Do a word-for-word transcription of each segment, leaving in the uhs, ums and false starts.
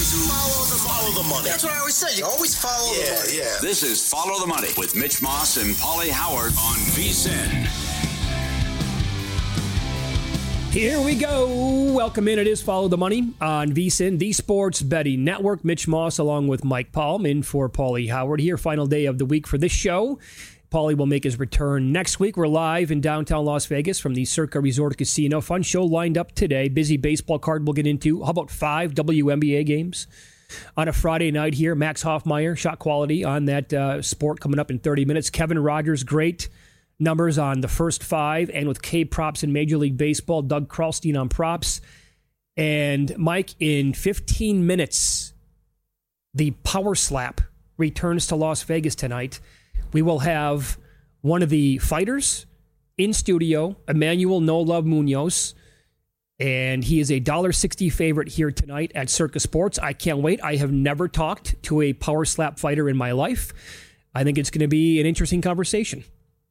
to follow the, follow the money. That's what I always say. You always follow yeah, the money. Yeah. This is Follow the Money with Mitch Moss and Paulie Howard on V S I N. Here we go. Welcome in. It is Follow the Money on V S I N, the Sports Betting Network. Mitch Moss along with Mike Palm in for Paulie Howard here. Final day of the week for this show. Paulie will make his return next week. We're live in downtown Las Vegas from the Circa Resort Casino. Fun show lined up today. Busy baseball card we'll get into. How about five W N B A games on a Friday night here? Max Hoffmeyer, shot quality on that uh, sport coming up in thirty minutes. Kevin Rogers, great numbers on the first five. And with K props in Major League Baseball, Doug Kralstein on props. And Mike, in fifteen minutes, the Power Slap returns to Las Vegas tonight. We will have one of the fighters in studio, Emmanuel No Love Munoz, and he is a one dollar sixty favorite here tonight at Circa Sports. I can't wait. I have never talked to a Power Slap fighter in my life. I think it's going to be an interesting conversation.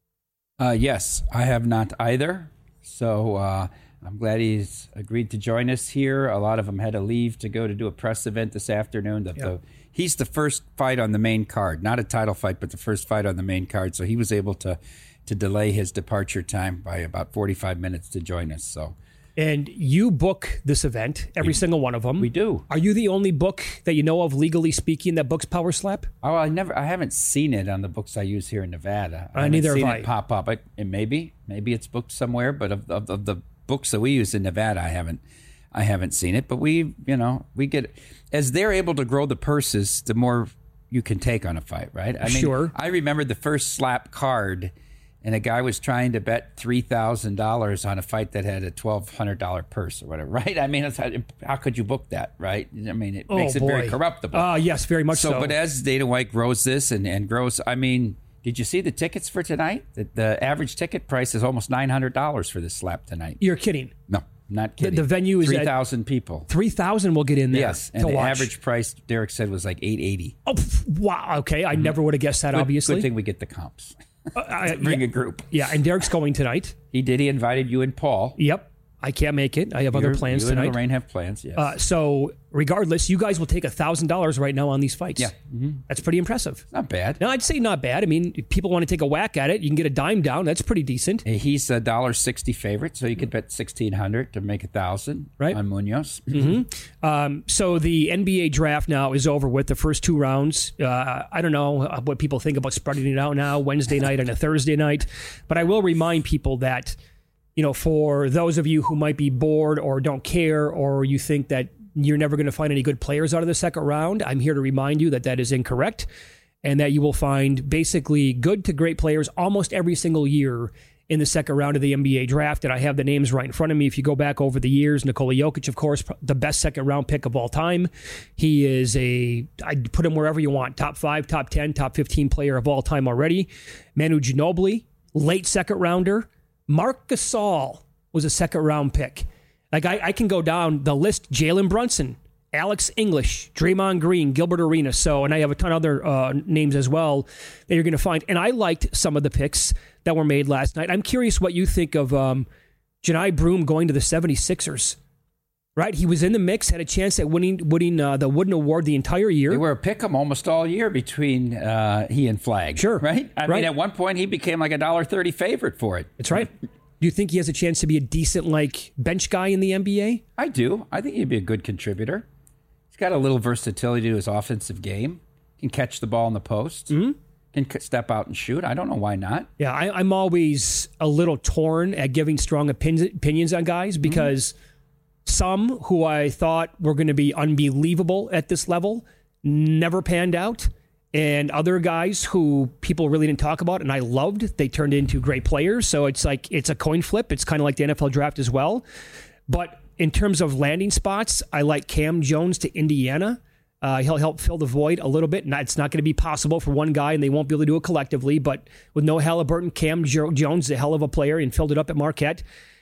Uh, yes, I have not either. So uh, I'm glad he's agreed to join us here. A lot of them had to leave to go to do a press event this afternoon. The, yep. the, he's the first fight on the main card, not a title fight, but the first fight on the main card. So he was able to to delay his departure time by about forty-five minutes to join us. So. And you book this event, every we, single one of them. We do. Are you the only book that you know of, legally speaking, that books Power Slap? Oh, I never. I haven't seen it on the books I use here in Nevada. I uh, haven't neither seen have I. it pop up. I, and maybe, maybe it's booked somewhere. But of, of, of the books that we use in Nevada, I haven't, I haven't seen it. But we, you know, we get as they're able to grow the purses, the more you can take on a fight, right? I mean, sure. I remember the first slap card. And a guy was trying to bet three thousand dollars on a fight that had a twelve hundred dollars purse or whatever, right? I mean, it's, how could you book that, right? I mean, it oh, makes it boy. very corruptible. Ah, uh, yes, very much so. so. But as Dana White grows this and, and grows, I mean, did you see the tickets for tonight? The, the average ticket price is almost nine hundred dollars for this slap tonight. You're kidding. No, not kidding. The, the venue is three thousand people. three thousand will get in there. Yes, and to the watch. average price, Derek said, was like eight hundred eighty dollars. Oh, wow. Okay, I mm-hmm. never would have guessed that, good, obviously. Good thing we get the comps. Uh, I, Bring yeah, a group. Yeah, and Derek's going tonight. He did. He invited you and Paul. Yep. I can't make it. I have You're, other plans you tonight. You and Lorraine have plans, yes. Uh, so regardless, you guys will take one thousand dollars right now on these fights. Yeah. Mm-hmm. That's pretty impressive. Not bad. No, I'd say not bad. I mean, if people want to take a whack at it, you can get a dime down. That's pretty decent. He's a one dollar sixty favorite, so you could bet sixteen hundred dollars to make one thousand dollars right. on Munoz. Mm-hmm. Um, so the N B A draft now is over with the first two rounds. Uh, I don't know what people think about spreading it out now, Wednesday night and a Thursday night, but I will remind people that, you know, for those of you who might be bored or don't care, or you think that you're never going to find any good players out of the second round, I'm here to remind you that that is incorrect, and that you will find basically good to great players almost every single year in the second round of the N B A draft. And I have the names right in front of me. If you go back over the years, Nikola Jokic, of course, the best second round pick of all time. He is a, I'd put him wherever you want, top five, top ten, top fifteen player of all time already. Manu Ginobili, late second rounder. Marc Gasol was a second-round pick. Like, I, I can go down the list. Jalen Brunson, Alex English, Draymond Green, Gilbert Arenas. So, and I have a ton of other uh, names as well that you're going to find. And I liked some of the picks that were made last night. I'm curious what you think of um, Johni Broome going to the seventy-sixers. Right? He was in the mix, had a chance at winning winning uh, the Wooden Award the entire year. They were a pick 'em almost all year between uh, he and Flagg. Sure. Right? I right. mean, at one point, he became like a one dollar thirty favorite for it. That's right. Do you think he has a chance to be a decent, like, bench guy in the N B A? I do. I think he'd be a good contributor. He's got a little versatility to his offensive game. Can catch the ball in the post. Mm-hmm. Can step out and shoot. I don't know why not. Yeah, I, I'm always a little torn at giving strong opinions, opinions on guys because mm-hmm. some who I thought were going to be unbelievable at this level never panned out. And other guys who people really didn't talk about and I loved, they turned into great players. So it's like, it's a coin flip. It's kind of like the N F L draft as well. But in terms of landing spots, I like Cam Jones to Indiana. Uh, he'll help fill the void a little bit. Not, it's not going to be possible for one guy, and they won't be able to do it collectively. But with no Halliburton, Cam jo- Jones is a hell of a player and filled it up at Marquette.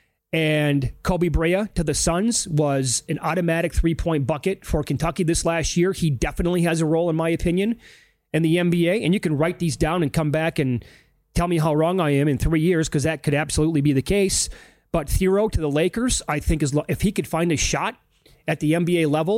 And Kobe Brea to the Suns was an automatic three-point bucket for Kentucky this last year. He definitely has a role, in my opinion, in the N B A. And you can write these down and come back and tell me how wrong I am in three years, because that could absolutely be the case. But Thero to the Lakers, I think, is if he could find a shot at the N B A level,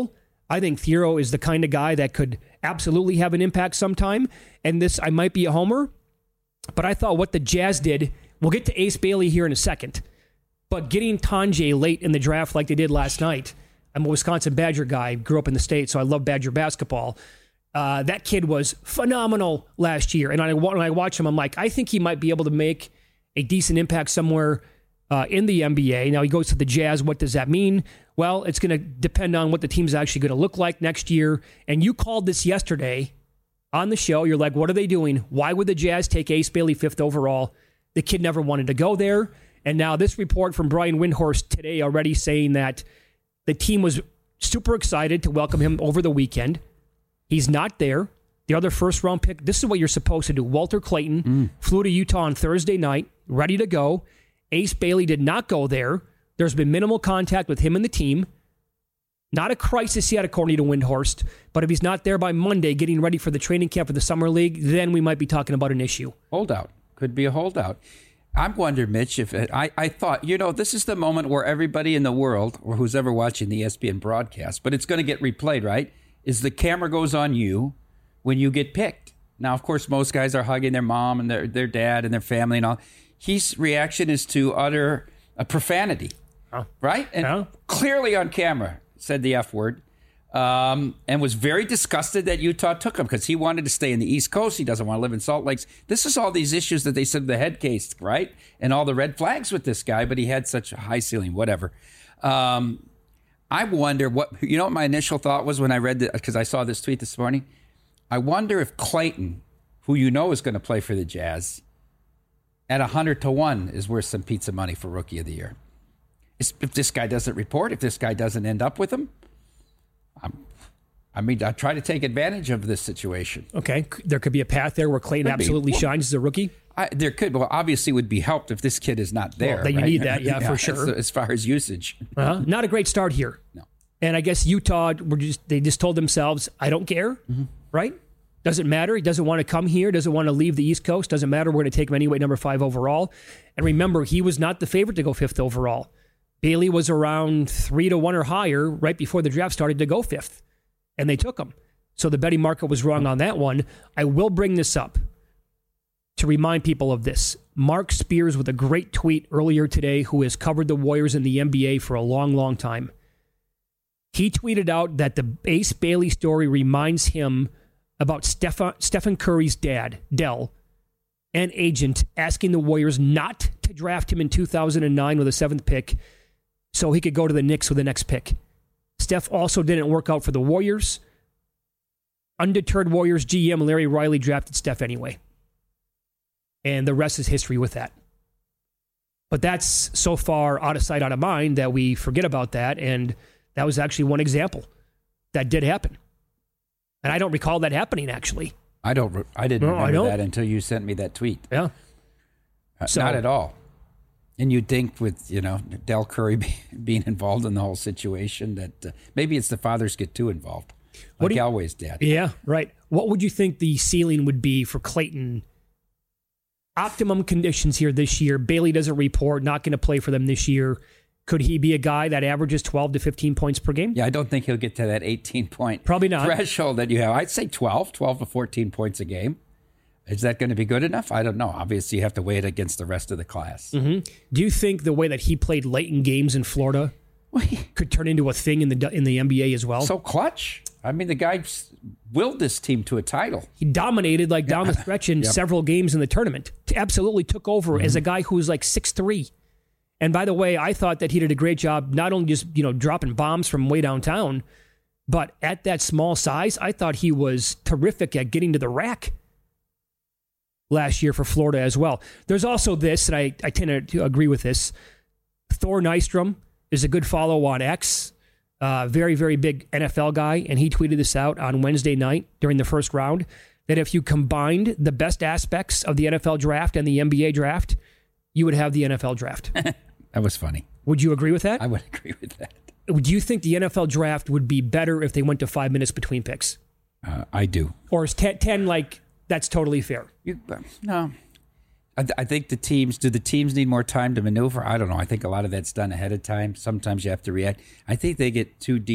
I think Thiero is the kind of guy that could absolutely have an impact sometime. And this, I might be a homer, but I thought what the Jazz did, we'll get to Ace Bailey here in a second, but getting Tonje late in the draft like they did last night. I'm a Wisconsin Badger guy, grew up in the state, so I love Badger basketball. Uh, that kid was phenomenal last year. And I, when I watch him, I'm like, I think he might be able to make a decent impact somewhere uh, in the N B A. Now he goes to the Jazz. What does that mean? Well, it's going to depend on what the team's actually going to look like next year. And you called this yesterday on the show. You're like, what are they doing? Why would the Jazz take Ace Bailey fifth overall? The kid never wanted to go there. And now this report from Brian Windhorst today already saying that the team was super excited to welcome him over the weekend. He's not there. The other first-round pick, this is what you're supposed to do. Walter Clayton mm. flew to Utah on Thursday night, ready to go. Ace Bailey did not go there. There's been minimal contact with him and the team. Not a crisis yet, according to Windhorst. But if he's not there by Monday, getting ready for the training camp for the Summer League, then we might be talking about an issue. Holdout. Could be a holdout. I'm wondering, Mitch, if it, I, I thought, you know, this is the moment where everybody in the world, or who's ever watching the E S P N broadcast, but it's going to get replayed, right? Is the camera goes on you when you get picked. Now, of course, most guys are hugging their mom and their, their dad and their family and all. His reaction is to utter a profanity, oh. right? And oh. clearly on camera said the F word. Um, and was very disgusted that Utah took him because he wanted to stay in the East Coast. He doesn't want to live in Salt Lakes. This is all these issues that they said the head case, right? And all the red flags with this guy, but he had such a high ceiling, whatever. Um, I wonder what, you know what my initial thought was when I read it, because I saw this tweet this morning? I wonder if Clayton, who you know is going to play for the Jazz, at one hundred to one is worth some pizza money for Rookie of the Year. If this guy doesn't report, if this guy doesn't end up with him, I'm, I mean, I try to take advantage of this situation. Okay. There could be a path there where Clayton could absolutely well, shines as a rookie? I, there could. Well, obviously would be helped if this kid is not there. Well, then you right? need that, yeah, yeah, for sure. As, as far as usage. Uh-huh. Not a great start here. No. And I guess Utah, were just they just told themselves, I don't care, mm-hmm. right? Doesn't matter. He doesn't want to come here, doesn't want to leave the East Coast. Doesn't matter. We're going to take him anyway, number five overall. And remember, he was not the favorite to go fifth overall. Bailey was around three to one or higher right before the draft started to go fifth. And they took him. So the betting market was wrong on that one. I will bring this up to remind people of this. Mark Spears with a great tweet earlier today, who has covered the Warriors in the N B A for a long, long time. He tweeted out that the Ace Bailey story reminds him about Steph- Stephen Curry's dad, Dell, an agent asking the Warriors not to draft him in two thousand nine with a seventh pick so he could go to the Knicks with the next pick. Steph also didn't work out for the Warriors. Undeterred Warriors G M Larry Riley drafted Steph anyway. And the rest is history with that. But that's so far out of sight, out of mind that we forget about that. And that was actually one example that did happen. And I don't recall that happening, actually. I don't. I didn't no, remember I don't. that until you sent me that tweet. Yeah. Uh, so, not at all. And you'd think with, you know, Del Curry be, being involved in the whole situation that uh, maybe it's the fathers get too involved. Like you, Elway's dad. Yeah, right. What would you think the ceiling would be for Clayton? Optimum conditions here this year. Bailey doesn't report, not going to play for them this year. Could he be a guy that averages twelve to fifteen points per game? Yeah, I don't think he'll get to that eighteen-point Probably not. threshold that you have. I'd say twelve, twelve to fourteen points a game. Is that going to be good enough? I don't know. Obviously, you have to weigh it against the rest of the class. Mm-hmm. Do you think the way that he played late in games in Florida could turn into a thing in the in the N B A as well? So clutch. I mean, the guy willed this team to a title. He dominated like down the stretch in yep. several games in the tournament. Absolutely took over mm-hmm. as a guy who was like six three. And by the way, I thought that he did a great job, not only just, you know, dropping bombs from way downtown, but at that small size, I thought he was terrific at getting to the rack last year for Florida as well. There's also this, and I, I tend to agree with this. Thor Nystrom is a good follow on X. Uh, very, very big N F L guy, and he tweeted this out on Wednesday night during the first round, that if you combined the best aspects of the N F L draft and the N B A draft, you would have the N F L draft. That was funny. Would you agree with that? I would agree with that. Do you think the N F L draft would be better if they went to five minutes between picks? Uh, I do. Or is ten, ten like, that's totally fair? You, uh, no. I, th- I think the teams, do the teams need more time to maneuver? I don't know. I think a lot of that's done ahead of time. Sometimes you have to react. I think they get too deep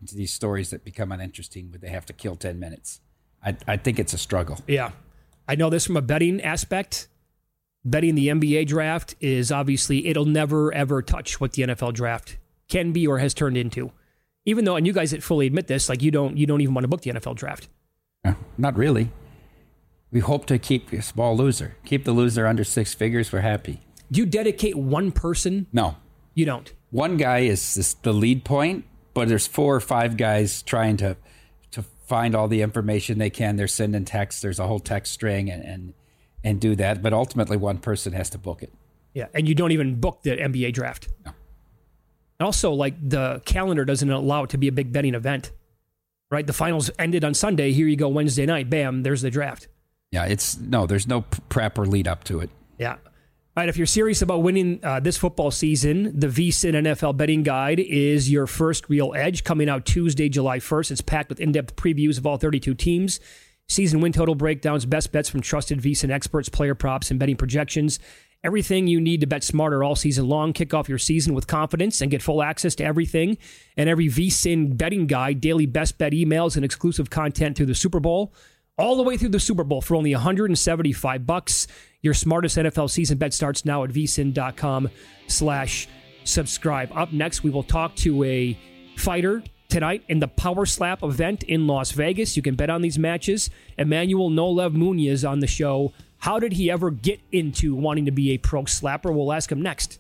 into these stories that become uninteresting where they have to kill ten minutes. I, I think it's a struggle. Yeah. I know this from a betting aspect. Betting the N B A draft is obviously, it'll never, ever touch what the N F L draft can be or has turned into. Even though, and you guys fully admit this, like you don't you don't even want to book the N F L draft. No, not really. We hope to keep a small loser. Keep the loser under six figures. We're happy. Do you dedicate one person? No. You don't? One guy is this, the lead point, but there's four or five guys trying to to find all the information they can. They're sending texts. There's a whole text string and, and, and do that. But ultimately, one person has to book it. Yeah, and you don't even book the N B A draft. No. And also, like, the calendar doesn't allow it to be a big betting event, right? The finals ended on Sunday. Here you go Wednesday night. Bam, there's the draft. Yeah, it's no, there's no prep or lead up to it. Yeah. All right, if you're serious about winning uh, this football season, the VSiN N F L Betting Guide is your first real edge, coming out Tuesday, July first. It's packed with in-depth previews of all thirty-two teams, season win total breakdowns, best bets from trusted VSiN experts, player props, and betting projections. Everything you need to bet smarter all season long. Kick off your season with confidence and get full access to everything and every VSiN Betting Guide, daily best bet emails, and exclusive content through the Super Bowl. All the way through the Super Bowl for only one hundred seventy-five bucks. Your smartest N F L season bet starts now at vsin.com slash subscribe. Up next, we will talk to a fighter tonight in the Power Slap event in Las Vegas. You can bet on these matches. Emmanuel No Love Munoz on the show. How did he ever get into wanting to be a pro slapper? We'll ask him next.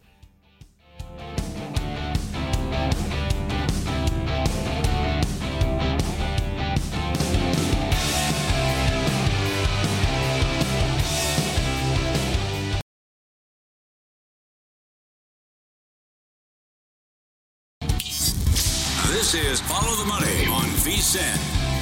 This is Follow the Money on VSiN.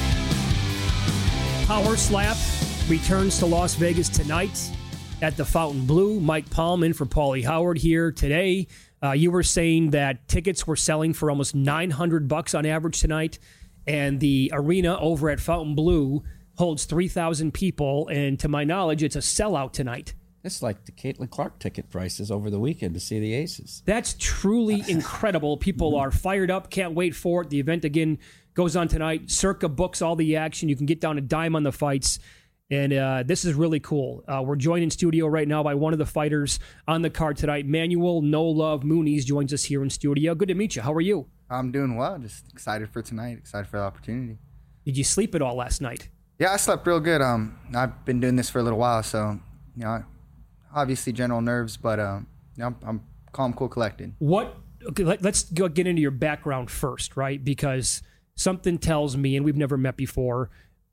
Power Slap returns to Las Vegas tonight at the Fountain Blue. Mike Palm in for Paulie Howard here today. Uh, you were saying that tickets were selling for almost nine hundred bucks on average tonight, and the arena over at Fountain Blue holds three thousand people, and to my knowledge, it's a sellout tonight. It's like the Caitlin Clark ticket prices over the weekend to see the Aces. That's truly incredible. People are fired up, can't wait for it. The event, again, goes on tonight. Circa books all the action. You can get down a dime on the fights, and uh, this is really cool. Uh, we're joined in studio right now by one of the fighters on the card tonight. Manuel No Love Munoz joins us here in studio. Good to meet you. How are you? I'm doing well. Just excited for tonight. Excited for the opportunity. Did you sleep at all last night? Yeah, I slept real good. Um, I've been doing this for a little while, so you know, obviously general nerves, but um, you know, I'm, I'm calm, cool, collected. What? Okay, let, let's go get into your background first, right? Because something tells me, and we've never met before,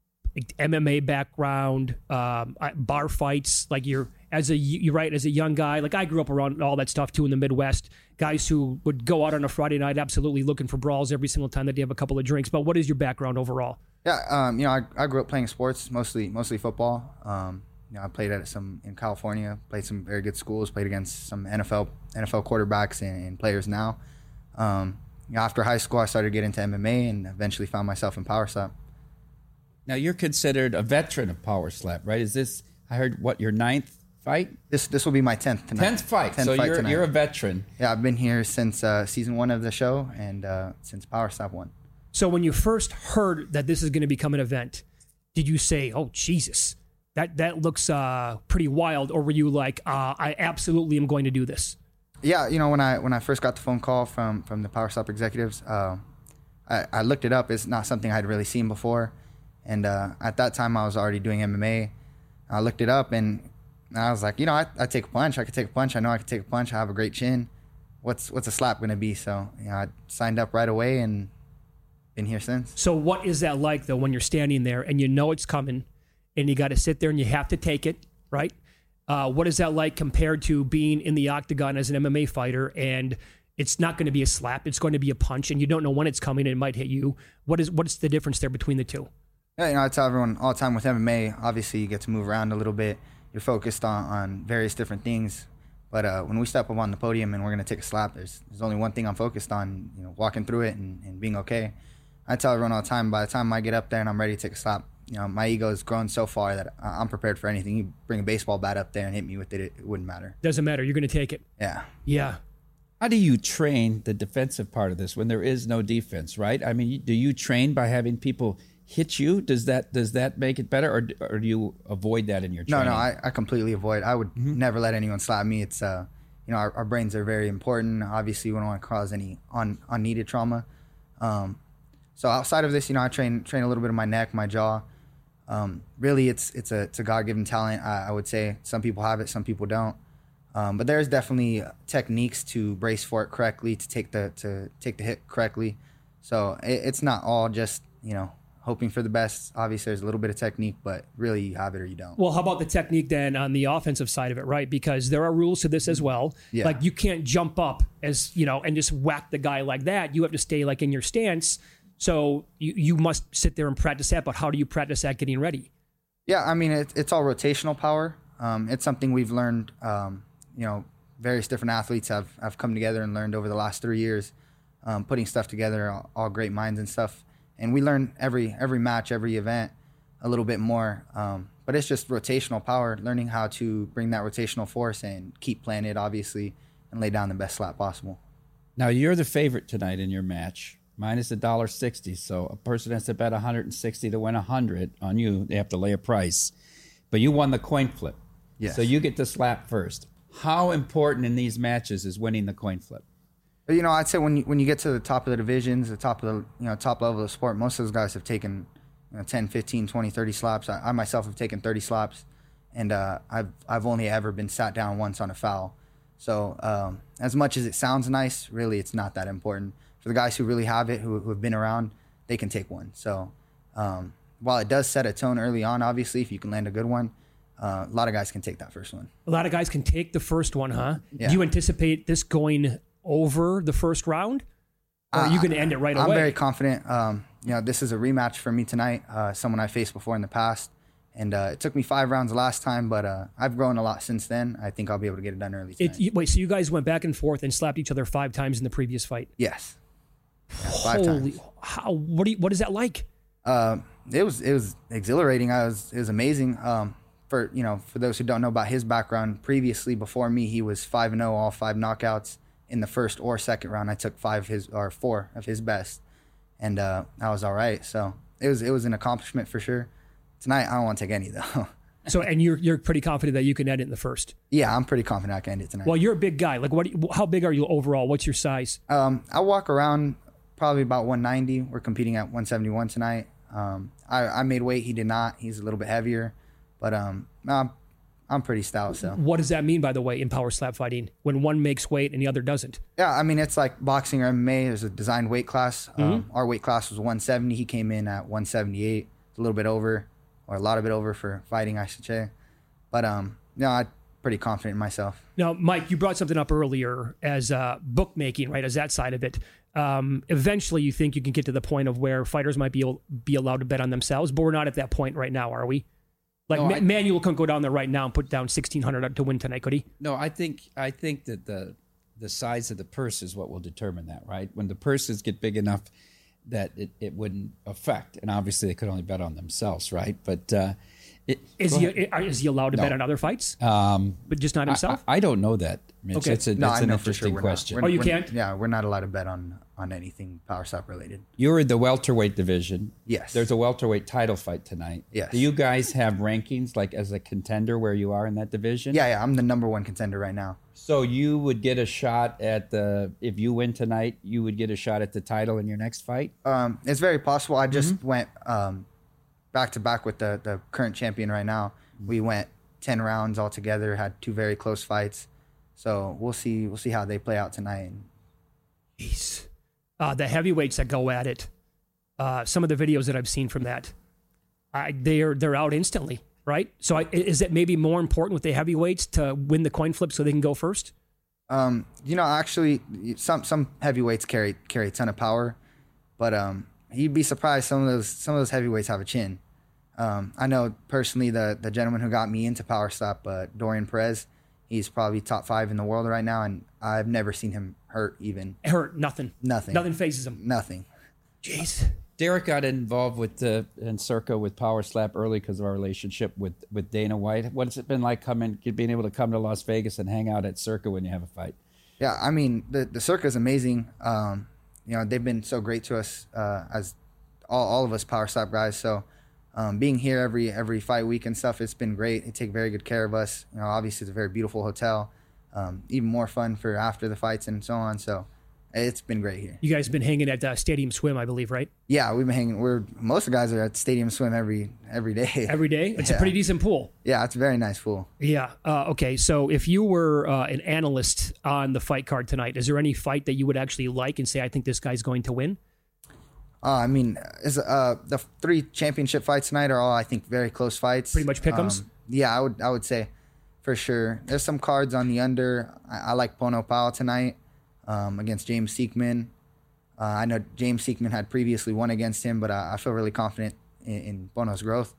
M M A background, um, bar fights. Like you're as a you're right as a young guy. Like I grew up around all that stuff too in the Midwest. Guys who would go out on a Friday night, absolutely looking for brawls every single time that they have a couple of drinks. But what is your background overall? Yeah, um, you know, I, I grew up playing sports, mostly mostly football. Um, you know, I played at some in California, played some very good schools, played against some N F L N F L quarterbacks and, and players now. Um, you know, after high school, I started getting into M M A and eventually found myself in Power Slap. Now you're considered a veteran of Power Slap, right? Is this, I heard, what, your ninth fight? This this will be my tenth tonight. Tenth fight. tenth so fight you're tonight. you're a veteran. Yeah, I've been here since uh, season one of the show and uh, since Power Slap one. So when you first heard that this is going to become an event, did you say, "Oh Jesus, that that looks uh, pretty wild," or were you like, uh, "I absolutely am going to do this"? Yeah, you know, when I when I first got the phone call from from the Power Slap executives, uh, I, I looked it up. It's not something I'd really seen before, and uh, at that time I was already doing M M A. I looked it up and I was like, you know, I I take a punch. I could take a punch. I know I could take a punch. I have a great chin. What's what's a slap going to be? So you know, I signed up right away and been here since. So what is that like though when you're standing there and you know it's coming, and you got to sit there and you have to take it, right? Uh, what is that like compared to being in the octagon as an M M A fighter and it's not going to be a slap, it's going to be a punch, and you don't know when it's coming and it might hit you? What is what's the difference there between the two? Yeah, you know, I tell everyone all the time with M M A, obviously you get to move around a little bit. You're focused on, on various different things. But uh, when we step up on the podium and we're going to take a slap, there's there's only one thing I'm focused on, you know, walking through it and, and being okay. I tell everyone all the time, by the time I get up there and I'm ready to take a slap, you know, my ego has grown so far that I'm prepared for anything. You bring a baseball bat up there and hit me with it, it, it wouldn't matter. Doesn't matter. You're going to take it. Yeah. Yeah. How do you train the defensive part of this when there is no defense, right? I mean, do you train by having people hit you? Does that does that make it better, or, or do you avoid that in your No, training? no, I, I completely avoid. I would never let anyone slap me. It's uh, you know, our, our brains are very important. Obviously, we don't want to cause any un, unneeded trauma. Um, so outside of this, you know, I train train a little bit of my neck, my jaw. Um, really, it's it's a it's a God-given talent. I, I would say some people have it, some people don't. Um, but there's definitely techniques to brace for it correctly, to take the to take the hit correctly. So it, it's not all just, you know, hoping for the best. Obviously, there's a little bit of technique, but really you have it or you don't. Well, how about the technique then on the offensive side of it, right? Because there are rules to this as well. Yeah. Like you can't jump up as, you know, and just whack the guy like that. You have to stay like in your stance. So you, you must sit there and practice that. But how do you practice that getting ready? Yeah, I mean, it, it's all rotational power. Um, it's something we've learned, um, you know, various different athletes have, have come together and learned over the last three years, um, putting stuff together, all, all great minds and stuff. And we learn every every match, every event a little bit more. Um, but it's just rotational power, learning how to bring that rotational force and keep playing it, obviously, and lay down the best slap possible. Now, you're the favorite tonight in your match. Mine is one dollar sixty, so a person has to bet one hundred sixty to win one hundred on you. They have to lay a price. But you won the coin flip. Yes. So you get to slap first. How important in these matches is winning the coin flip? But, you know, I'd say when you, when you get to the top of the divisions, the top of the, you know, top level of the sport, most of those guys have taken, you know, ten, fifteen, twenty, thirty slaps. I, I myself have taken thirty slaps, and uh, I've I've only ever been sat down once on a foul. So um, as much as it sounds nice, really it's not that important. For the guys who really have it, who, who have been around, they can take one. So um, while it does set a tone early on, obviously, if you can land a good one, uh, a lot of guys can take that first one. A lot of guys can take the first one, huh? Yeah. Do you anticipate this going over the first round? Or are you going to end it right I'm away? I'm very confident. Um, you know, this is a rematch for me tonight. Uh, someone I faced before in the past. And uh, it took me five rounds last time, but uh, I've grown a lot since then. I think I'll be able to get it done early tonight. It, you, wait, so you guys went back and forth and slapped each other five times in the previous fight? Yes. Yeah, five Holy, times. how, what, do you, what is that like? Uh, it was it was exhilarating. I was it was amazing. Um, for you know, for those who don't know about his background, previously before me, he was five and zero, all five knockouts in the first or second round. I took five of his or four of his best, and uh, I was all right. So it was it was an accomplishment for sure. Tonight, I don't want to take any though. So, and you're you're pretty confident that you can end it in the first. Yeah, I'm pretty confident I can end it tonight. Well, you're a big guy. Like, what? do you- how big are you overall? What's your size? Um, I walk around probably about one ninety. We're competing at one seventy-one tonight. Um, I, I made weight. He did not. He's a little bit heavier, but um, I'm, I'm pretty stout. So What does that mean, by the way, in power slap fighting when one makes weight and the other doesn't? yeah, I mean it's like boxing or M M A. There's a designed weight class. Um, our weight class was one seventy. He came in at one seventy-eight. It's a little bit over, or a lot of bit over for fighting, I should say. But um, no, I'm pretty confident in myself. Now, Mike, you brought something up earlier as uh, bookmaking, right? As that side of it. Um, eventually, you think you can get to the point of where fighters might be able, be allowed to bet on themselves, but we're not at that point right now, are we? Like No, Ma- I- Manuel couldn't go down there right now and put down sixteen hundred to win tonight, could he? No, I think I think that the the size of the purse is what will determine that, right? When the purses get big enough that it, it wouldn't affect, and obviously they could only bet on themselves, right? But uh, it, Is go he ahead. is he allowed to No. bet on other fights, Um, but just not I, himself? I don't know that, Mitch. Okay. That's, a, No, that's I an know for sure interesting we're question. Not. We're- Oh, you we're- can't? Yeah, we're not allowed to bet on on anything power slap related. You're in the welterweight division. Yes. There's a welterweight title fight tonight. Yes. Do you guys have rankings like as a contender where you are in that division? Yeah, yeah, I'm the number one contender right now. So you would get a shot at the if you win tonight, you would get a shot at the title in your next fight. Um, it's very possible. I just went um, back to back with the the current champion right now. We went ten rounds all together. Had two very close fights. So we'll see. We'll see how they play out tonight. Jeez. Uh, the heavyweights that go at it, uh, some of the videos that I've seen from that, I, they're they're out instantly, right? So I, is it maybe more important with the heavyweights to win the coin flip so they can go first? Um, you know, actually, some some heavyweights carry carry a ton of power, but um, you'd be surprised some of those some of those heavyweights have a chin. Um, I know personally the the gentleman who got me into power slap, uh, Dorian Perez. He's probably top five in the world right now, and I've never seen him hurt even. Hurt, nothing. Nothing. Nothing phases him. Nothing. Jeez. Derek got involved with uh, in Circa with Power Slap early because of our relationship with, with Dana White. What's it been like coming, being able to come to Las Vegas and hang out at Circa when you have a fight? Yeah, I mean, the, the Circa is amazing. Um, you know, they've been so great to us uh, as all, all of us Power Slap guys. So um, being here every every fight week and stuff, it's been great. They take very good care of us. You know, obviously it's a very beautiful hotel. Um, even more fun for after the fights and so on. So it's been great here. You guys have been hanging at uh, Stadium Swim, I believe, right? Yeah, we've been hanging. We're most of the guys are at Stadium Swim every every day. Every day? It's Yeah. a pretty decent pool. Yeah, it's a very nice pool. Yeah. Uh, okay. So if you were uh, an analyst on the fight card tonight, is there any fight that you would actually like and say, I think this guy's going to win? Uh, I mean, is uh, the three championship fights tonight are all, I think, very close fights. Pretty much pick-ems? Um, yeah, I would I would say for sure. There's some cards on the under. I, I like Pono Pao tonight um, against James Seekman. Uh, I know James Seekman had previously won against him, but I, I feel really confident in, in Pono's growth.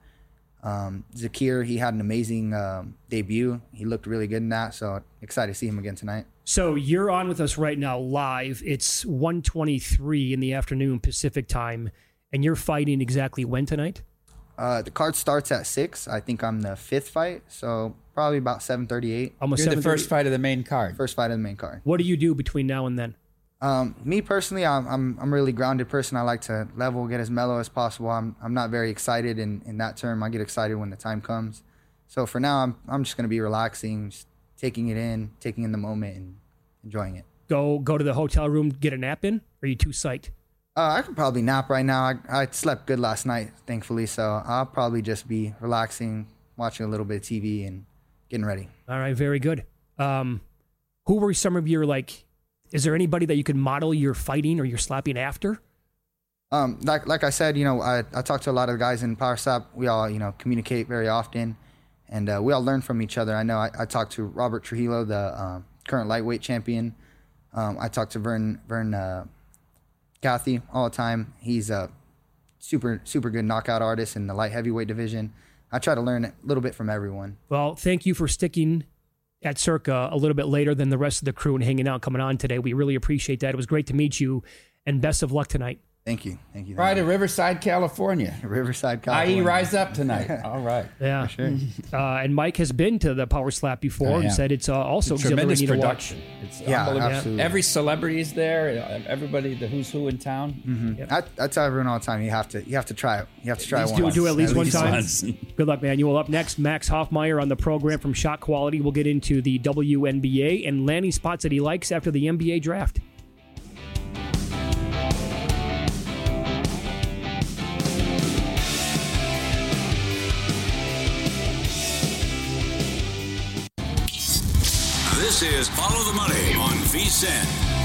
Um, Zakir, he had an amazing um, debut. He looked really good in that, so excited to see him again tonight. So you're on with us right now live. It's one twenty-three in the afternoon Pacific time, and you're fighting exactly when tonight? Uh, the card starts at six. I think I'm the fifth fight, so probably about seven thirty-eight. Almost You're the seven thirty. first fight of the main card. First fight of the main card. What do you do between now and then? Um, me personally, I'm I'm I'm a really grounded person. I like to level, get as mellow as possible. I'm I'm not very excited in, in that term. I get excited when the time comes. So for now, I'm I'm just gonna be relaxing, just taking it in, taking in the moment, and enjoying it. Go go to the hotel room, get a nap in? Or are you too psyched? Uh, I could probably nap right now. I I slept good last night, thankfully. So I'll probably just be relaxing, watching a little bit of T V, and getting ready. All right, very good. Um, who were some of your, like, is there anybody that you could model your fighting or your slapping after? Um, like like I said, you know, I, I talk to a lot of the guys in Power Slap. We all, you know, communicate very often, and uh, we all learn from each other. I know I, I talked to Robert Trujillo, the uh, current lightweight champion. Um, I talked to Vern Vern uh, Cathy all the time. He's a super super good knockout artist in the light heavyweight division. I try to learn a little bit from everyone. Well, thank you for sticking at Circa a little bit later than the rest of the crew and hanging out, coming on today. We really appreciate that. It was great to meet you, and best of luck tonight. Thank you. Thank you. Right to Riverside, California. Riverside, I California. E Rise Up tonight. All right. Yeah. Sure. Uh, and Mike has been to the Power Slap before I and have. said it's uh, also Tremendous exhilarating to watch. production. It's Yeah, unbelievable. absolutely. Every celebrity is there. Everybody, the who's who in town. Mm-hmm. I, I tell everyone all the time, you have to you have to try it. You have to try it Do, once. do at least one time. once. Good luck, man. You will up next. Max Hoffmeyer on the program from Shot Quality. We'll get into the W N B A and landing spots that he likes after the N B A draft. This is Follow the Money on V S I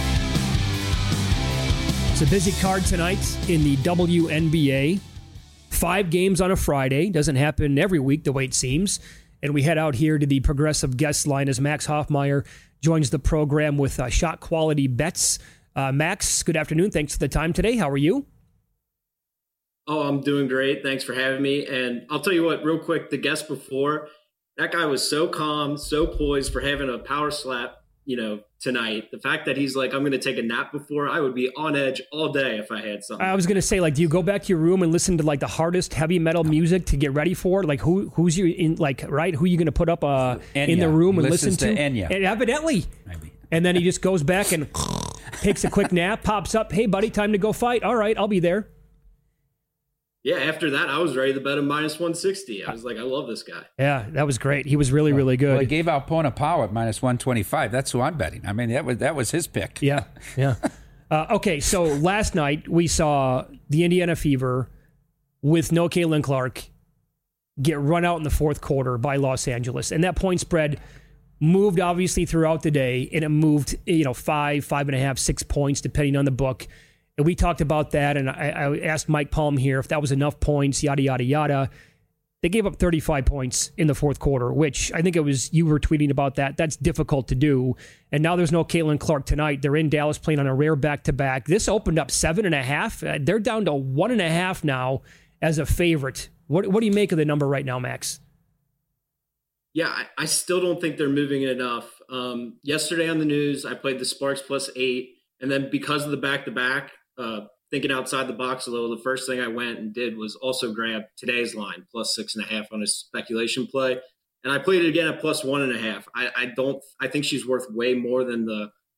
N. It's a busy card tonight in the W N B A. Five games on a Friday. Doesn't happen every week the way it seems. And we head out here to the progressive guest line as Max Hoffmeyer joins the program with uh, Shot Quality Bets. Uh, Max, good afternoon. Thanks for the time today. How are you? Oh, I'm doing great. Thanks for having me. And I'll tell you what, real quick, the guest before, that guy was so calm, so poised for having a power slap, you know, tonight. The fact that he's like, I'm going to take a nap before, I would be on edge all day if I had something. I was going to say, like, do you go back to your room and listen to, like, the hardest heavy metal music to get ready for it? Like, who who's you in, like, right? Who are you going to put up uh, in the Enya. room and Listens listen to Enya. And evidently. Maybe. And then he just goes back and takes a quick nap, pops up. Hey, buddy, time to go fight. All right, I'll be there. Yeah, after that, I was ready to bet him minus one sixty. I was like, I love this guy. Yeah, that was great. He was really, really good. Well, he gave out Pono Pao at minus one twenty-five. That's who I'm betting. I mean, that was that was his pick. Yeah, yeah. uh, okay, so last night we saw the Indiana Fever with no Caitlin Clark get run out in the fourth quarter by Los Angeles. And that point spread moved obviously throughout the day, and it moved, you know, five, five and a half, six points, depending on the book. And we talked about that, and I, I asked Mike Palm here if that was enough points, yada, yada, yada. They gave up thirty-five points in the fourth quarter, which I think it was, you were tweeting about that. That's difficult to do. And now there's no Caitlin Clark tonight. They're in Dallas playing on a rare back-to-back. This opened up seven and a half. Uh, they're down to one and a half now as a favorite. What, what do you make of the number right now, Max? Yeah, I, I still don't think they're moving it enough. Um, yesterday on the news, I played the Sparks plus eight. And then because of the back-to-back, uh, thinking outside the box a little, the first thing I went and did was also grab today's line, plus six and a half on a speculation play. And I played it again at plus one and a half. I, I don't, I think she's worth way more than the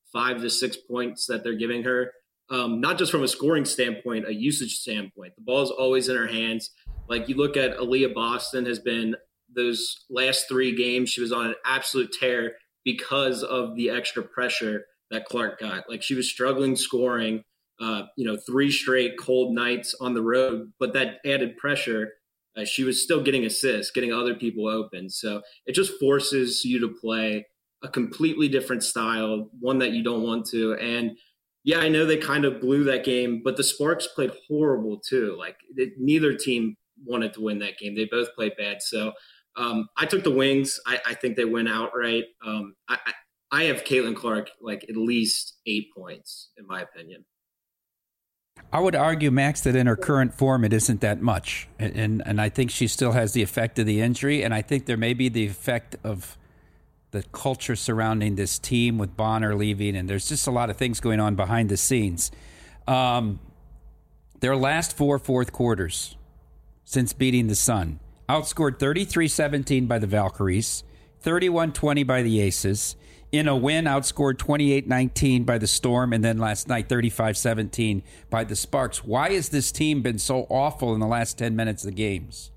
five to six points that they're giving her. Um, not just from a scoring standpoint, a usage standpoint. The ball is always in her hands. Like, you look at Aaliyah Boston has been those last three games, she was on an absolute tear because of the extra pressure that Clark got. Like, she was struggling scoring, uh, you know, three straight cold nights on the road, but that added pressure, uh, she was still getting assists, getting other people open. So it just forces you to play a completely different style, one that you don't want to. And yeah, I know they kind of blew that game, but the Sparks played horrible too. Like, it, neither team wanted to win that game. They both played bad. So um, I took the Wings. I, I think they win outright. Um, I, I, I have Caitlin Clark like at least eight points, in my opinion. I would argue, Max, that in her current form, it isn't that much. And, and, and I think she still has the effect of the injury. And I think there may be the effect of the culture surrounding this team with Bonner leaving, and there's just a lot of things going on behind the scenes. Um, their last four fourth quarters since beating the Sun, outscored thirty-three seventeen by the Valkyries, thirty-one twenty by the Aces. In a win, outscored twenty-eight nineteen by the Storm, and then last night thirty-five seventeen by the Sparks. Why has this team been so awful in the last ten minutes of the games?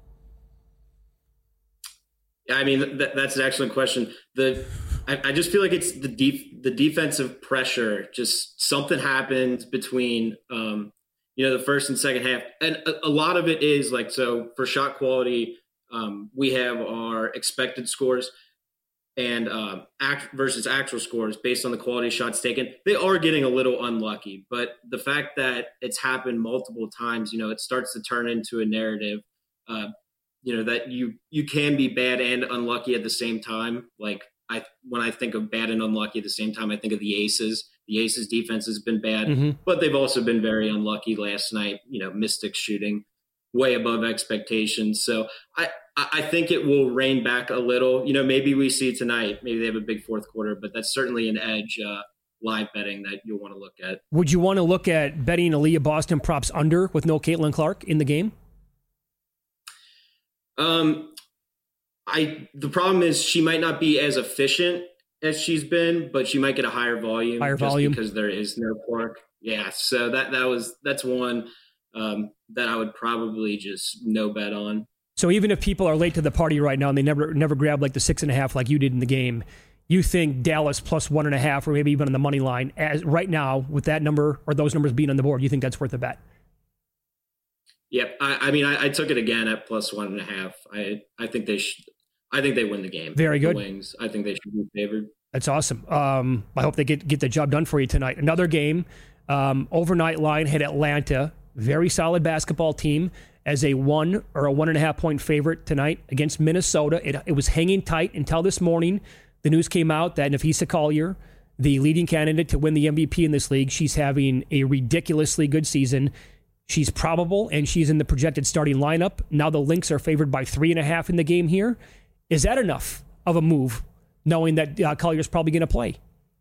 I mean, th- that's an excellent question. The I, I just feel like it's the def- the defensive pressure. Just something happened between, um, you know, the first and second half. And a, a lot of it is like, so for shot quality, um, we have our expected scores and uh, act versus actual scores based on the quality of shots taken. They are getting a little unlucky, but the fact that it's happened multiple times, you know, it starts to turn into a narrative. Uh, you know, that you, you can be bad and unlucky at the same time. Like, I, when I think of bad and unlucky at the same time, I think of the Aces. The Aces defense has been bad, mm-hmm. but they've also been very unlucky last night. You know, Mystics shooting way above expectations. So I, I think it will rein back a little. You know, maybe we see tonight, maybe they have a big fourth quarter, but that's certainly an edge uh, live betting that you'll want to look at. Would you want to look at betting Aaliyah Boston props under with no Caitlin Clark in the game? Um, I the problem is she might not be as efficient as she's been, but she might get a higher volume, higher just volume because there is no Clark. Yeah, so that that was that's one um, that I would probably just no bet on. So even if people are late to the party right now and they never never grab like the six and a half like you did in the game, you think Dallas plus one and a half or maybe even on the money line as right now with that number or those numbers being on the board, you think that's worth a bet? Yep. I, I mean, I, I took it again at plus one and a half. I, I think they should. I think they win the game. Very good. The Wings. I think they should be favored. That's awesome. Um, I hope they get get the job done for you tonight. Another game. Um, overnight line hit Atlanta. Very solid basketball team as a one or a one and a half point favorite tonight against Minnesota. It, it was hanging tight until this morning. The news came out that Napheesa Collier, the leading candidate to win the M V P in this league, she's having a ridiculously good season. She's probable, and she's in the projected starting lineup. Now the Lynx are favored by three and a half in the game here. Is that enough of a move, knowing that uh, Collier's probably going to play?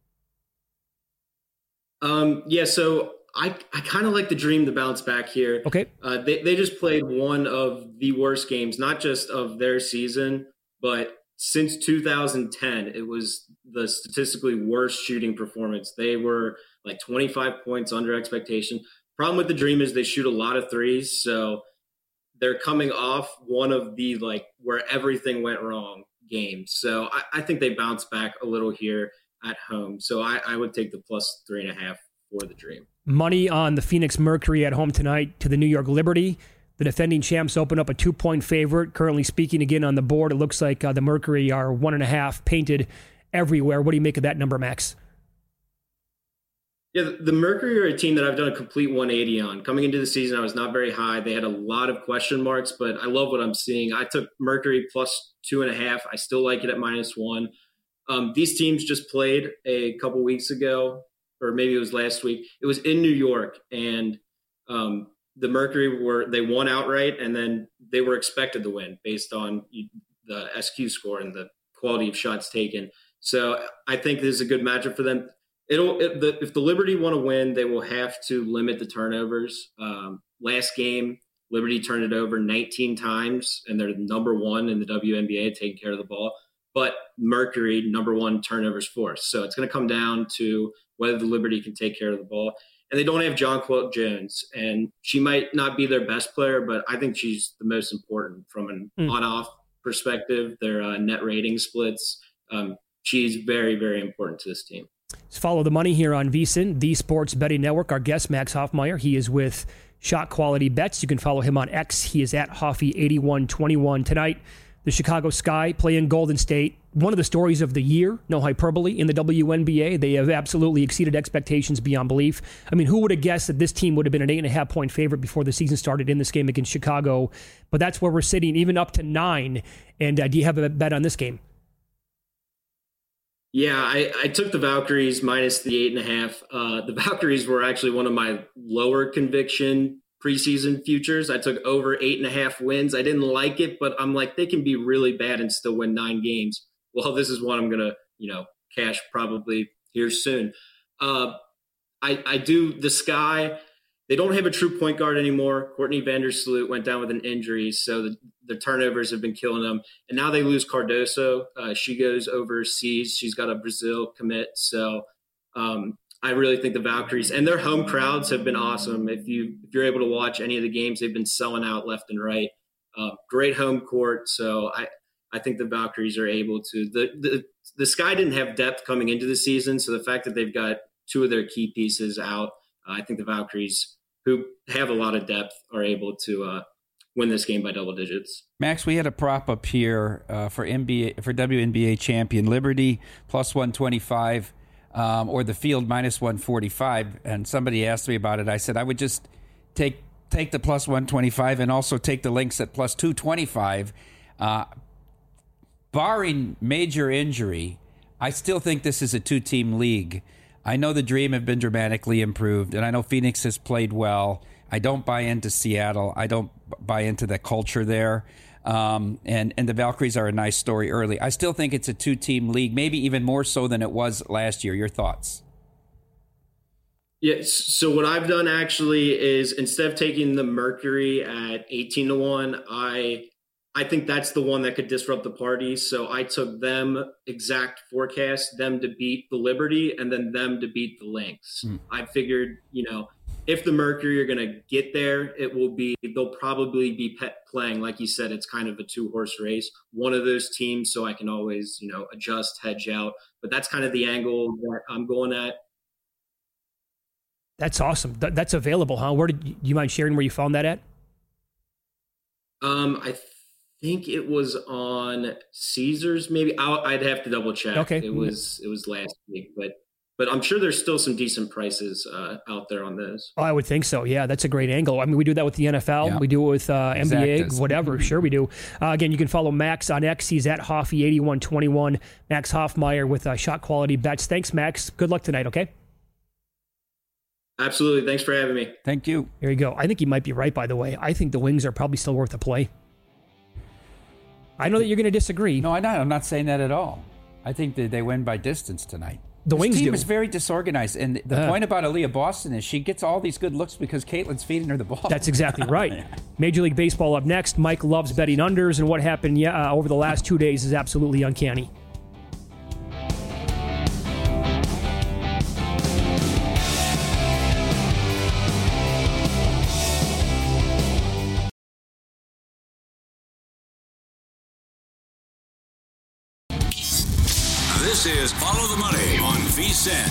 Um, yeah, so I, I kind of like the Dream to bounce back here. Okay. Uh, they, they just played one of the worst games, not just of their season, but since two thousand ten. It was the statistically worst shooting performance. They were like twenty-five points under expectation. Problem with the Dream is they shoot a lot of threes, so they're coming off one of the like where everything went wrong games. So I, I think they bounce back a little here at home. So I, I would take the plus three and a half for the Dream. Money on the Phoenix Mercury at home tonight to the New York Liberty. The defending champs open up a two-point favorite. Currently speaking again on the board, it looks like uh, the Mercury are one and a half painted everywhere. What do you make of that number, Max? Yeah, the Mercury are a team that I've done a complete one eighty on. Coming into the season, I was not very high. They had a lot of question marks, but I love what I'm seeing. I took Mercury plus two and a half. I still like it at minus one. Um, these teams just played a couple weeks ago, or maybe it was last week. It was in New York, and um, the Mercury were they won outright, and then they were expected to win based on the S Q score and the quality of shots taken. So I think this is a good matchup for them. It'll if the, if the Liberty want to win, they will have to limit the turnovers. Um, last game, Liberty turned it over nineteen times, and they're number one in the W N B A taking care of the ball. but Mercury, number one turnovers force. So it's going to come down to whether the Liberty can take care of the ball. And they don't have Jonquel Jones, and she might not be their best player, but I think she's the most important from an mm. on-off perspective. Their uh, net rating splits. Um, she's very, very important to this team. Let's follow the money here on VSiN, the Sports Betting Network. Our guest, Max Hoffmeyer, he is with Shot Quality Bets. You can follow him on X. He is at Hoffy eighty-one twenty-one. Tonight, the Chicago Sky playing Golden State. One of the stories of the year, no hyperbole, in the W N B A. They have absolutely exceeded expectations beyond belief. I mean, who would have guessed that this team would have been an eight and a half point favorite before the season started in this game against Chicago? But that's where we're sitting, even up to nine. And uh, do you have a bet on this game? Yeah, I, I took the Valkyries minus the eight and a half. Uh, the Valkyries were actually one of my lower conviction preseason futures. I took over eight and a half wins. I didn't like it, but I'm like, they can be really bad and still win nine games. Well, this is one I'm going to, you know, cash probably here soon. Uh, I, I do the Sky. They don't have a true point guard anymore. Courtney Vandersloot went down with an injury, so the, the turnovers have been killing them. And now they lose Cardoso. Uh, she goes overseas. She's got a Brazil commit. So um, I really think the Valkyries and their home crowds have been awesome. If you if you're able to watch any of the games, they've been selling out left and right. Uh, great home court. So I I think the Valkyries are able to. The, the the Sky didn't have depth coming into the season, so the fact that they've got two of their key pieces out, uh, I think the Valkyries, who have a lot of depth, are able to uh, win this game by double digits. Max, we had a prop up here uh, for N B A for W N B A champion Liberty plus one twenty-five, um, or the field minus one forty-five, and somebody asked me about it. I said I would just take take the plus one twenty-five and also take the Lynx at plus two twenty-five. Uh, barring major injury, I still think this is a two-team league. I know the Dream have been dramatically improved, and I know Phoenix has played well. I don't buy into Seattle. I don't buy into the culture there. Um, and, and the Valkyries are a nice story early. I still think it's a two-team league, maybe even more so than it was last year. Your thoughts? Yes. So what I've done actually is instead of taking the Mercury at eighteen to one, I I think that's the one that could disrupt the party. So I took them exact forecast, them to beat the Liberty, and then them to beat the Lynx. Mm. I figured, you know, if the Mercury are going to get there, it will be, they'll probably be pet playing. Like you said, it's kind of a two horse race, one of those teams. So I can always, you know, adjust, hedge out, but that's kind of the angle that I'm going at. That's awesome. Th- that's available, huh? Where did you, you mind sharing where you found that at? Um, I think it was on Caesars. Maybe I'll, I'd have to double check. Okay. It was, it was last week, but, but I'm sure there's still some decent prices uh, out there on those. Oh, I would think so. Yeah, that's a great angle. I mean, we do that with the N F L. Yeah. We do it with uh, N B A, exactly. Whatever. Sure we do. Uh, again, you can follow Max on X. He's at Hoffy eighty-one twenty-one. Max Hoffmeyer with uh, Shot Quality Bets. Thanks, Max. Good luck tonight, okay? Absolutely. Thanks for having me. Thank you. There you go. I think you might be right, by the way. I think the Wings are probably still worth a play. I know that you're going to disagree. No, I'm not. I'm not saying that at all. I think that they win by distance tonight. The this Wings team do. is very disorganized, and the uh, point about Aaliyah Boston is she gets all these good looks because Caitlin's feeding her the ball. That's exactly right. Major League Baseball up next. Mike loves betting unders, and what happened yeah, uh, over the last two days is absolutely uncanny. This is Follow the Money on VSiN.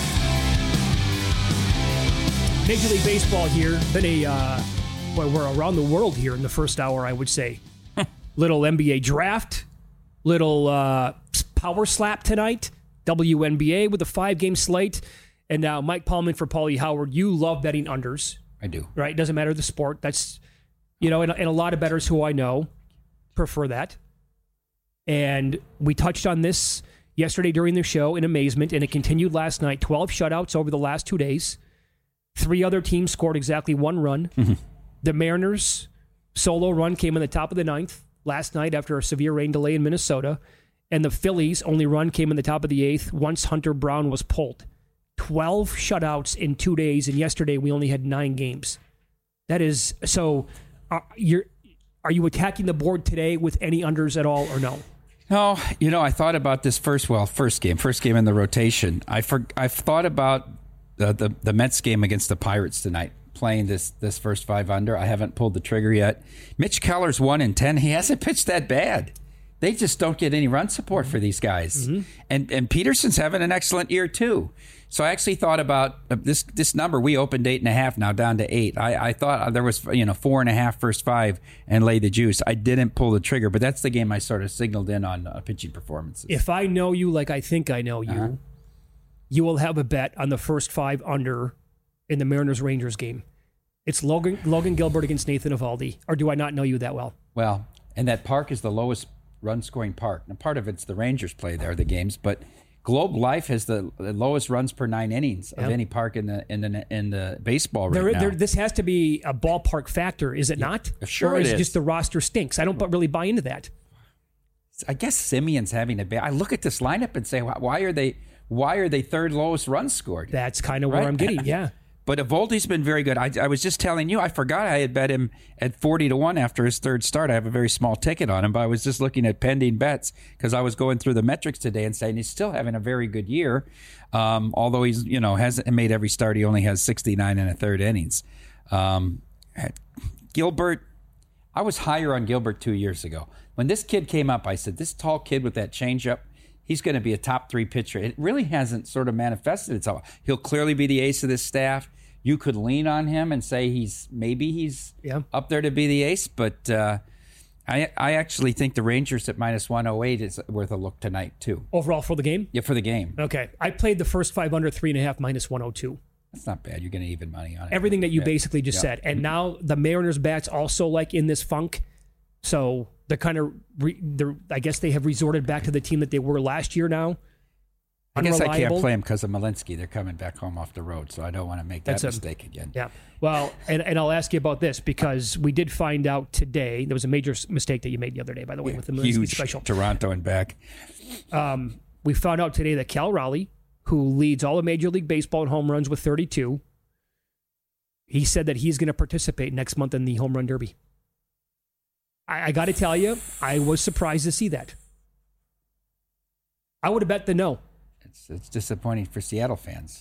Major League Baseball here. Been a, uh, well, we're around the world here in the first hour, I would say. Little N B A draft. Little uh, power slap tonight. W N B A with a five-game slate. And now Mike Palman for Paulie Howard. You love betting unders. I do. Right? Doesn't matter the sport. That's, you know, and, and a lot of bettors who I know prefer that. And we touched on this yesterday during the show in amazement, and it continued last night. twelve shutouts over the last two days. Three other teams scored exactly one run. Mm-hmm. The Mariners' solo run came in the top of the ninth last night after a severe rain delay in Minnesota. And the Phillies' only run came in the top of the eighth once Hunter Brown was pulled. twelve shutouts in two days, and yesterday we only had nine games. That is, so uh, you're, are you attacking the board today with any unders at all or no? No, you know, I thought about this first, well, first game, first game in the rotation. I for, I've thought about the, the, the Mets game against the Pirates tonight, playing this, this first five under. I haven't pulled the trigger yet. Mitch Keller's one and ten. He hasn't pitched that bad. They just don't get any run support for these guys. Mm-hmm. And and Peterson's having an excellent year, too. So I actually thought about this this number. We opened eight and a half, now down to eight. I, I thought there was, you know, four and a half first five and lay the juice. I didn't pull the trigger, but that's the game I sort of signaled in on uh, pitching performances. If I know you like I think I know you, uh-huh. you will have a bet on the first five under in the Mariners-Rangers game. It's Logan, Logan Gilbert against Nathan Eovaldi. Or do I not know you that well? Well, and that park is the lowest run-scoring park. Now, part of it's the Rangers play there, the games, but Globe Life has the, the lowest runs per nine innings of yep. any park in the in the in the baseball right there, now. There, this has to be a ballpark factor, is it yeah. not? Sure, or it is is. Just the roster stinks. I don't really buy into that. I guess Simeon's having a bad. I look at this lineup and say, why are they why are they third lowest runs scored? That's kind of right? where I'm getting. Yeah. But Eovaldi's been very good. I, I was just telling you, I forgot I had bet him at forty to one after his third start. I have a very small ticket on him, but I was just looking at pending bets because I was going through the metrics today and saying he's still having a very good year. Um, although he's, you know, hasn't made every start, he only has sixty-nine and a third innings. Um, Gilbert, I was higher on Gilbert two years ago. When this kid came up, I said, this tall kid with that changeup, he's going to be a top three pitcher. It really hasn't sort of manifested itself. He'll clearly be the ace of this staff. You could lean on him and say he's maybe he's yeah. up there to be the ace, but uh, I I actually think the Rangers at minus one oh eight is worth a look tonight too. Overall for the game? Yeah, for the game. Okay. I played the first five under three and a half minus one oh two. That's not bad. You're getting even money on it. Everything that you yeah. basically just yeah. said. And now the Mariners bats also like in this funk. So they're kind of, re, they're, I guess they have resorted back to the team that they were last year now. I guess I can't play them because of Malinsky. They're coming back home off the road, so I don't want to make that That's mistake a, again. Yeah. Well, and, and I'll ask you about this because we did find out today, there was a major mistake that you made the other day, by the way, yeah, with the Malinsky huge special. Toronto and back. Um, we found out today that Cal Raleigh, who leads all of Major League Baseball in home runs with thirty-two, he said that he's going to participate next month in the Home Run Derby. I, I got to tell you, I was surprised to see that. I would have bet the no. It's, it's disappointing for Seattle fans.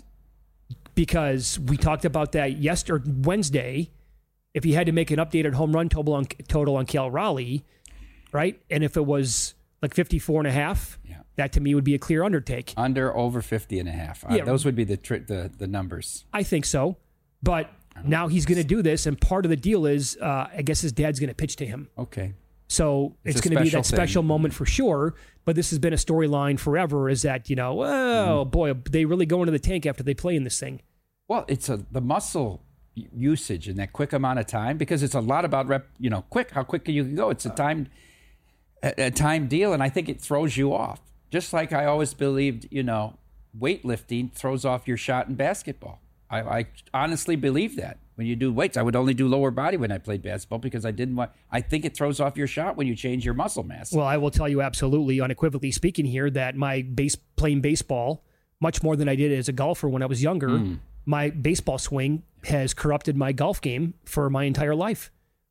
Because we talked about that yesterday, Wednesday, if you had to make an updated home run total on, total on Cal Raleigh, right? And if it was like fifty-four and a half, yeah. that to me would be a clear undertake. Under, over fifty and a half. Yeah. Uh, those would be the, tri- the the numbers. I think so. But now he's going to do this, and part of the deal is, uh, I guess his dad's going to pitch to him. Okay. So it's, it's going to be that thing. Special moment for sure. But this has been a storyline forever. Is that, you know, oh mm. boy, they really go into the tank after they play in this thing. Well, it's a the muscle usage in that quick amount of time because it's a lot about rep. You know, quick how quick you can go. It's a time a, a time deal, and I think it throws you off. Just like I always believed, you know, weightlifting throws off your shot in basketball. I, I honestly believe that. When you do weights, I would only do lower body when I played basketball because I didn't want. I think it throws off your shot when you change your muscle mass. Well, I will tell you absolutely, unequivocally speaking here, that my base playing baseball, much more than I did as a golfer when I was younger, mm. my baseball swing has corrupted my golf game for my entire life.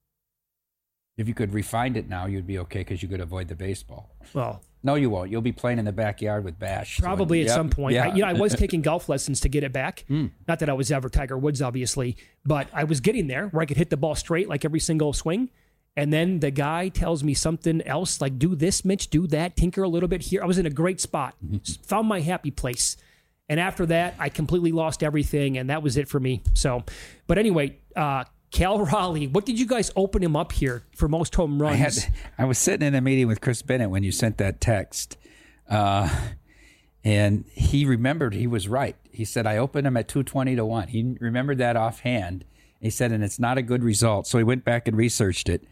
If you could refine it now, you'd be okay because you could avoid the baseball. Well, no, you won't. You'll be playing in the backyard with Bash. Probably so, at yep, some point. Yeah. I, you know, I was taking golf lessons to get it back. Mm. Not that I was ever Tiger Woods, obviously, but I was getting there where I could hit the ball straight like every single swing. And then the guy tells me something else, like do this, Mitch, do that, tinker a little bit here. I was in a great spot, found my happy place. And after that, I completely lost everything, and that was it for me. So, but anyway, uh, Cal Raleigh, what did you guys open him up here for most home runs? I, had, I was sitting in a meeting with Chris Bennett when you sent that text, uh, and he remembered he was right. He said, I opened him at two twenty to one. He remembered that offhand. He said, and it's not a good result. So he went back and researched it.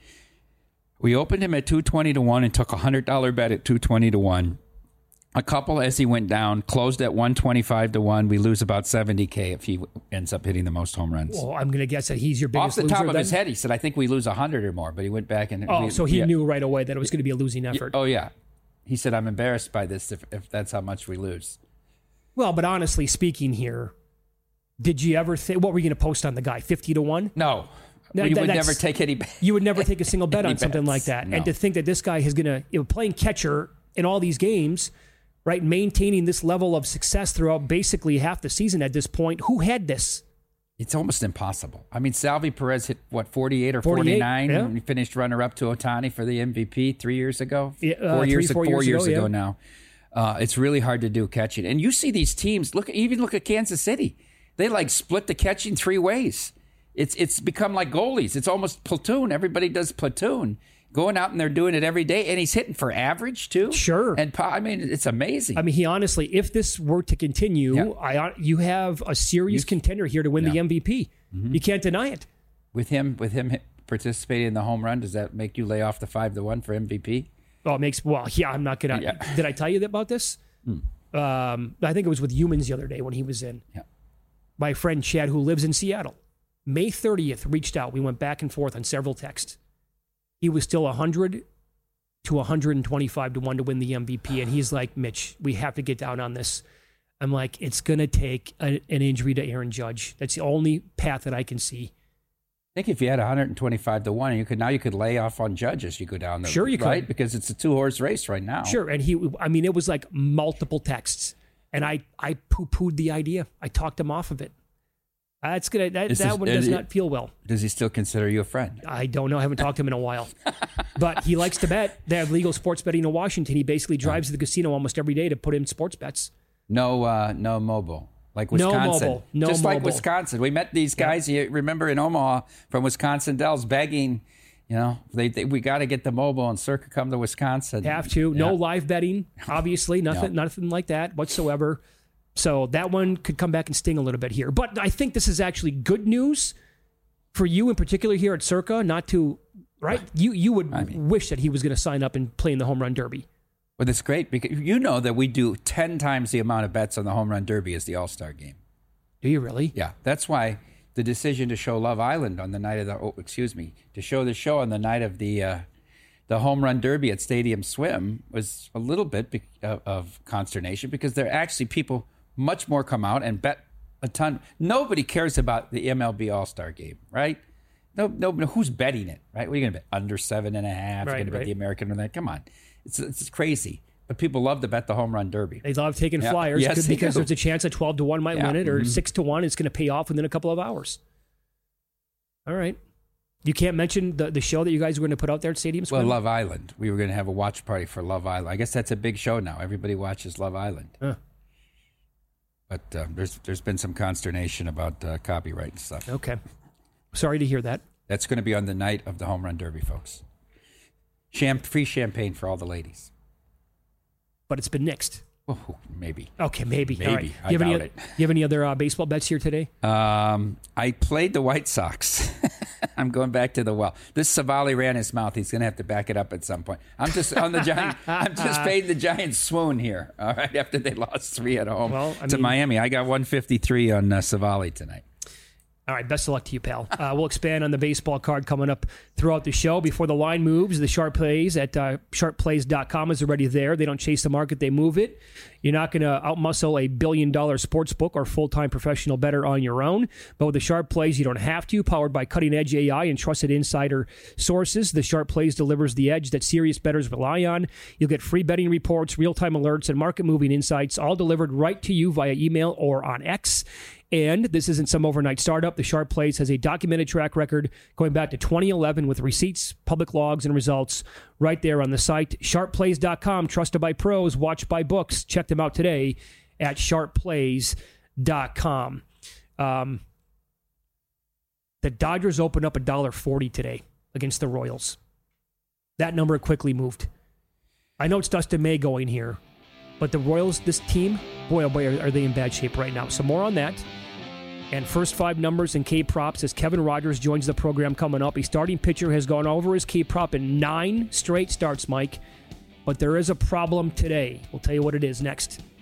We opened him at two twenty to one and took a one hundred dollars bet at two twenty to one. A couple, as he went down, closed at one twenty-five to one. We lose about seventy K if he ends up hitting the most home runs. Well, I'm going to guess that he's your biggest loser. Off the top loser of then? his head, he said, I think we lose one hundred or more, but he went back and... Oh, we, so he yeah. knew right away that it was going to be a losing effort. Oh, yeah. He said, I'm embarrassed by this if, if that's how much we lose. Well, but honestly speaking here, did you ever think... What were you going to post on the guy, fifty to one? No. No, we that, would never take any... You would never take a single bet on bets. something like that. No. And to think that this guy is going to... You know, playing catcher... in all these games, right? Maintaining this level of success throughout basically half the season at this point. Who had this? It's almost impossible. I mean, Salvi Perez hit, what, forty-eight or forty-eight, forty-nine? yeah. And he finished runner-up to Ohtani for the M V P three years ago? Yeah, uh, four years, three, four four years years ago, ago, yeah. now. Uh, it's really hard to do catching. And you see these teams, look, even look at Kansas City. They, like, split the catching three ways. It's It's become like goalies. It's almost platoon. Everybody does platoon. Going out and they're doing it every day. And he's hitting for average, too. Sure. And, I mean, it's amazing. I mean, he honestly, if this were to continue, Yeah. I you have a serious contender here to win the Yeah. M V P. Mm-hmm. You can't deny it. With him with him participating in the home run, does that make you lay off the five to one for M V P? Well, it makes, well, yeah, I'm not going to. Yeah. Did I tell you about this? Hmm. Um, I think it was with Humans the other day when he was in. Yeah. My friend Chad, who lives in Seattle, May thirtieth reached out. We went back and forth on several texts. He was still one hundred to one hundred twenty-five to one to win the M V P. And he's like, Mitch, we have to get down on this. I'm like, it's going to take a, an injury to Aaron Judge. That's the only path that I can see. I think if you had one hundred twenty-five to one, you could now you could lay off on Judge as you go down the Sure you right? could. Because it's a two horse race right now. Sure. And he, I mean, it was like multiple texts. And I, I poo-pooed the idea. I talked him off of it. That's gonna that, Is that this- one is does it- not feel well. Does he still consider you a friend? I don't know. I haven't talked to him in a while. But he likes to bet. They have legal sports betting in Washington. He basically drives to the casino almost every day to put in sports bets. No, uh, no mobile. Like No Wisconsin. mobile. No Just like mobile. Wisconsin. We met these guys, you remember in Omaha from Wisconsin Dells begging, you know, they, they we got to get the mobile and Circa come to Wisconsin. Have to. No Yeah. live betting, obviously. Nothing, nothing like that whatsoever. So that one could come back and sting a little bit here. But I think this is actually good news for you in particular here at Circa, not to, right? You you would I mean- wish that he was going to sign up and play in the home run derby. Well, it's great because you know that we do ten times the amount of bets on the home run derby as the All-Star game. Do you really? Yeah, that's why the decision to show Love Island on the night of the oh, excuse me to show the show on the night of the uh, the home run derby at Stadium Swim was a little bit be- of, of consternation because there are actually people much more come out and bet a ton. Nobody cares about the M L B All-Star game, right? No, no, no who's betting it, right? What are you going to bet under seven and a half? You're Right, going to bet right. the American or that? Come on, it's it's crazy. But people love to bet the home run derby. They love taking Yeah. flyers Yes, good they because do. there's a chance that twelve to one might Yeah. win it or Mhm. six to one. It's going to pay off within a couple of hours. All right. You can't mention the, the show that you guys were going to put out there at Stadium Well, Swim? Love Island. We were going to have a watch party for Love Island. I guess that's a big show now. Everybody watches Love Island. Huh. But uh, there's there's been some consternation about uh, copyright and stuff. Okay. Sorry to hear that. That's going to be on the night of the home run derby, folks. Cham- free champagne for all the ladies. But it's been nixed. Oh, maybe. Okay, maybe. Maybe. All right. I you have any, doubt it. You have any other uh, baseball bets here today? Um, I played the White Sox. I'm going back to the well. This Savali ran his mouth. He's going to have to back it up at some point. I'm just on the giant. I'm just paying the Giants swoon here. All right, after they lost three at home Well, I to mean- Miami, I got one fifty-three on uh, Savali tonight. All right, best of luck to you, pal. Uh, we'll expand on the baseball card coming up throughout the show. Before the line moves, the Sharp Plays at uh, sharp plays dot com is already there. They don't chase the market, they move it. You're not going to outmuscle a billion-dollar sports book or full-time professional bettor on your own. But with the Sharp Plays, you don't have to. Powered by cutting-edge A I and trusted insider sources, the Sharp Plays delivers the edge that serious bettors rely on. You'll get free betting reports, real-time alerts, and market-moving insights, all delivered right to you via email or on X. And this isn't some overnight startup. The Sharp Plays has a documented track record going back to twenty eleven with receipts, public logs, and results right there on the site. sharp plays dot com, trusted by pros, watched by books. Check them out today at sharp plays dot com. Um, the Dodgers opened up one dollar forty today against the Royals. That number quickly moved. I know it's Dustin May going here, but the Royals, this team, boy, oh boy, are, are they in bad shape right now. So more on that. And first five numbers and K-props as Kevin Rogers joins the program coming up. A starting pitcher has gone over his K-prop in nine straight starts, Mike. But there is a problem today. We'll tell you what it is next.